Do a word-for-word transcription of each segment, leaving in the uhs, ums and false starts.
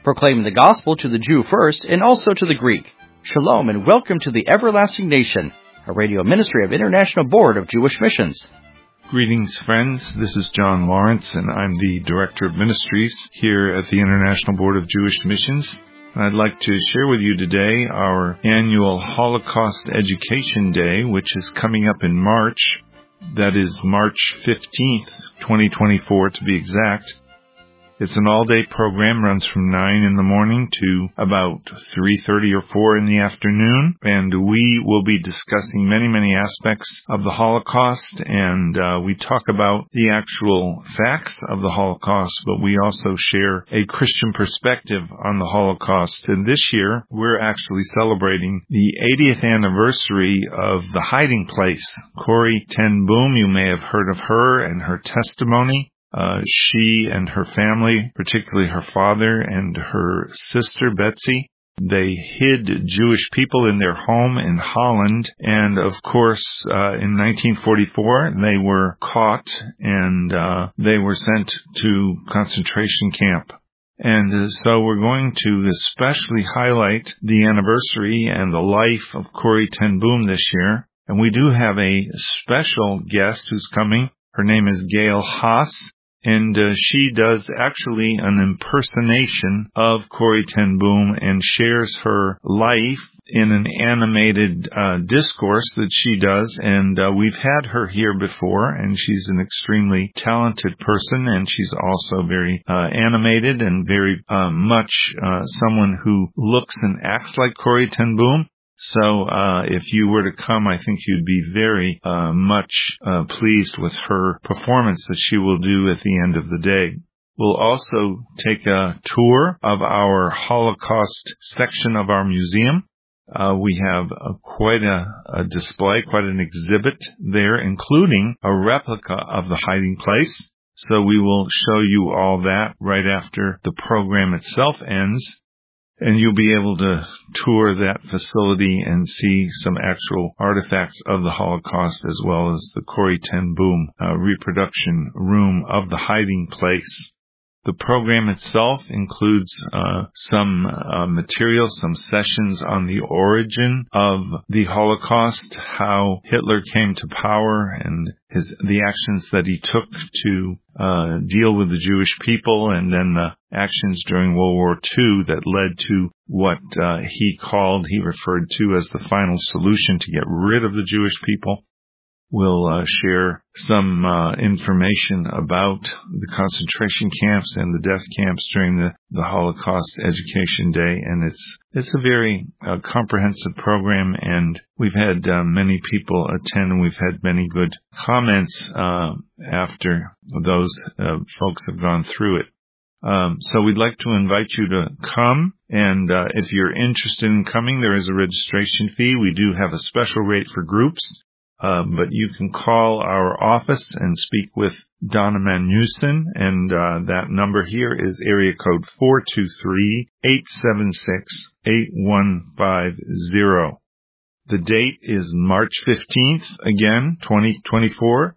proclaiming the gospel to the Jew first and also to the Greek. Shalom and welcome to the Everlasting Nation, a radio ministry of International Board of Jewish Missions. Greetings, friends. This is John Lawrence, and I'm the Director of Ministries here at the International Board of Jewish Missions. And I'd like to share with you today our annual Holocaust Education Day, which is coming up in March. That is March fifteenth, twenty twenty-four to be exact. It's an all-day program, runs from nine in the morning to about three thirty or four in the afternoon, and we will be discussing many, many aspects of the Holocaust, and uh, we talk about the actual facts of the Holocaust, but we also share a Christian perspective on the Holocaust. And this year, we're actually celebrating the eightieth anniversary of The Hiding Place. Corrie ten Boom, you may have heard of her and her testimony. Uh, she and her family, particularly her father and her sister Betsy, they hid Jewish people in their home in Holland, and of course, uh, in nineteen forty-four, they were caught and uh, they were sent to concentration camp. And uh, so we're going to especially highlight the anniversary and the life of Corrie ten Boom this year. And we do have a special guest who's coming. Her name is Gail Haas. And uh, she does actually an impersonation of Corrie ten Boom and shares her life in an animated uh, discourse that she does. And uh, we've had her here before, and she's an extremely talented person, and she's also very uh, animated and very uh, much uh, someone who looks and acts like Corrie ten Boom. So uh if you were to come, I think you'd be very uh much uh pleased with her performance that she will do at the end of the day. We'll also take a tour of our Holocaust section of our museum. Uh we have a, quite a, a display, quite an exhibit there, including a replica of the hiding place. So we will show you all that right after the program itself ends. And you'll be able to tour that facility and see some actual artifacts of the Holocaust, as well as the Corrie ten Boom uh, reproduction room of the hiding place. The program itself includes uh, some uh, material, some sessions on the origin of the Holocaust, how Hitler came to power, and his the actions that he took to uh, deal with the Jewish people, and then the actions during World War Two that led to what uh, he called, he referred to as the final solution to get rid of the Jewish people. We'll uh, share some uh, information about the concentration camps and the death camps during the, the Holocaust Education Day, and it's it's a very uh, comprehensive program, and we've had uh, many people attend, and we've had many good comments uh, after those uh, folks have gone through it. Um, so we'd like to invite you to come, and uh, if you're interested in coming, there is a registration fee. We do have a special rate for groups. Uh, but you can call our office and speak with Donna Manuson, and uh, that number here is area code four two three, eight seven six, eight one five zero. The date is March fifteenth, again, twenty twenty-four,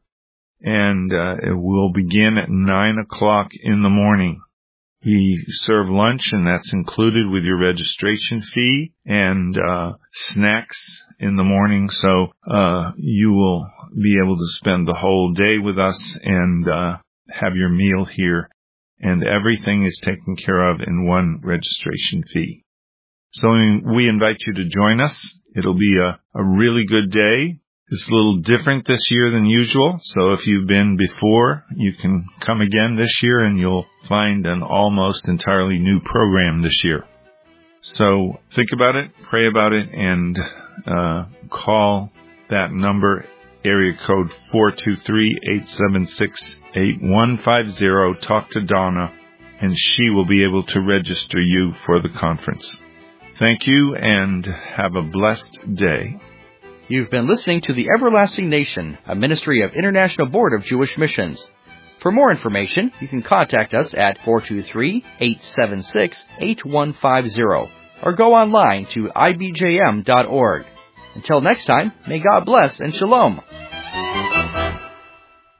and uh, it will begin at nine o'clock in the morning. We serve lunch, and that's included with your registration fee, and uh snacks in the morning, so uh you will be able to spend the whole day with us and uh have your meal here, and everything is taken care of in one registration fee. So we invite you to join us. It'll be a, a really good day. It's a little different this year than usual, so if you've been before, you can come again this year, and you'll find an almost entirely new program this year. So think about it, pray about it, and uh call that number, area code four two three, eight seven six, eight one five zero. Talk to Donna, and she will be able to register you for the conference. Thank you, and have a blessed day. You've been listening to the Everlasting Nation, a ministry of International Board of Jewish Missions. For more information, you can contact us at four two three, eight seven six, eight one five zero or go online to I B J M dot org. Until next time, may God bless and shalom.